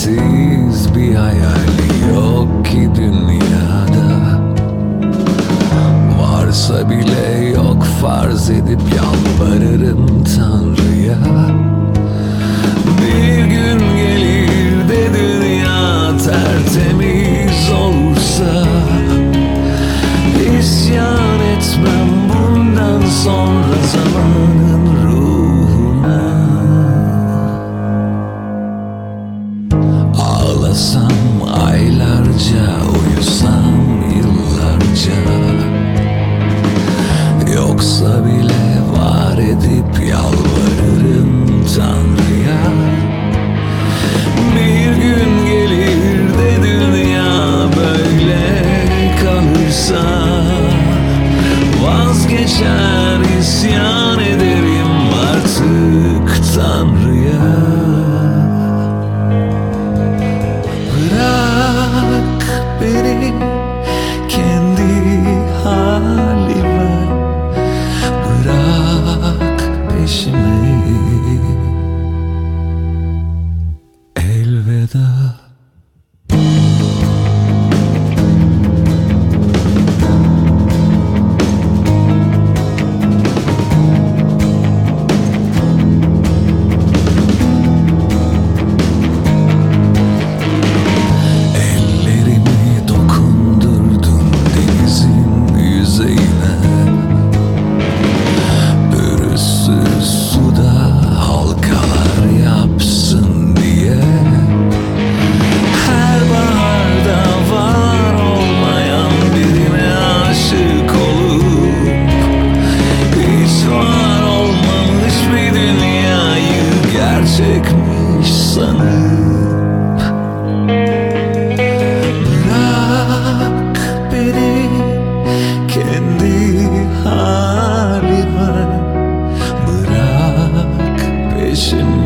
Sensiz bir hayali yok ki dünyada. Varsa bile yok, farz edip yalvarırım Tanrı'ya. Bir gün gelir de dünya tertemiz olursa, İsyan etmem bundan sonra zamanın ruhuna. Ağlasam aylarca, uyusam yıllarca, yoksa bile var edip yalvarırım Tanrı'ya. Bir gün gelir de dünya böyle kalırsa, vazgeçer isyan ederim artık Tanrı'ya. Bırak beni kendi halime, bırak peşimi. Elveda. Çekmiş sanıp, bırak beni kendi halime, bırak peşimi.